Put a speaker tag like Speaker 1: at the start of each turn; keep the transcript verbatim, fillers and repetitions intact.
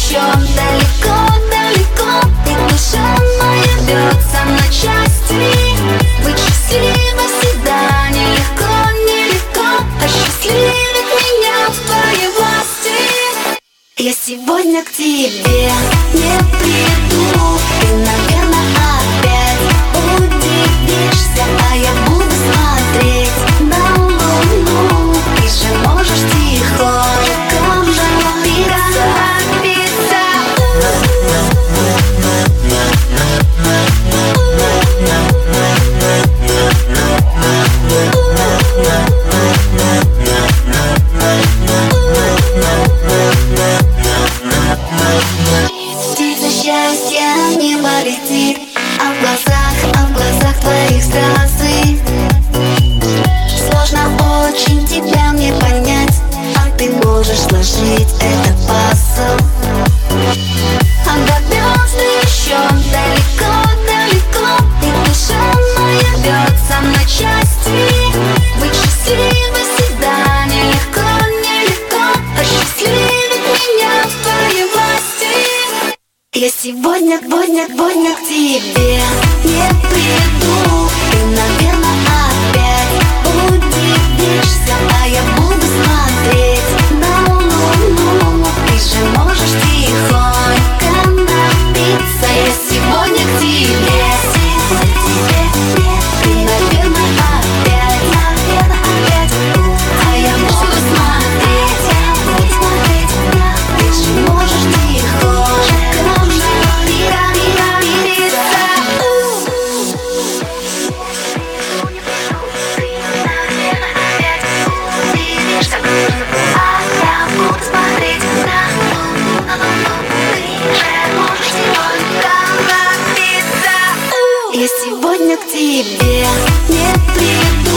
Speaker 1: еще далеко-далеко, и душа моя бьется на части. Быть счастливой всегда нелегко, нелегко, осчастливить меня в твоей власти. Я сегодня к тебе не приду, ты, наверное, опять удивишься, а я буду смотреть на луну. Ты же можешь тихонько напиться, напиться. Птица счастья небо летит, а в глазах, а в глазах твоих слезы. Сложно очень тебя мне понять, а ты можешь сложить этот пазл. А до звезды еще далеко-далеко, и душа моя бьется на части. Быть счастливой всегда нелегко, нелегко, осчастливить меня в твоей власти. Я сегодня, сегодня, сегодня к тебе не приду, ты, наверное, опять удивишься, а я буду смотреть на луну. Ты же можешь тихонько напиться. Я сегодня к тебе, сегодня к тебе, ты, наверное, опять, наверное, опять, а я буду смотреть, я буду смотреть, ты же можешь тихонько напиться. Я сегодня к тебе не приду.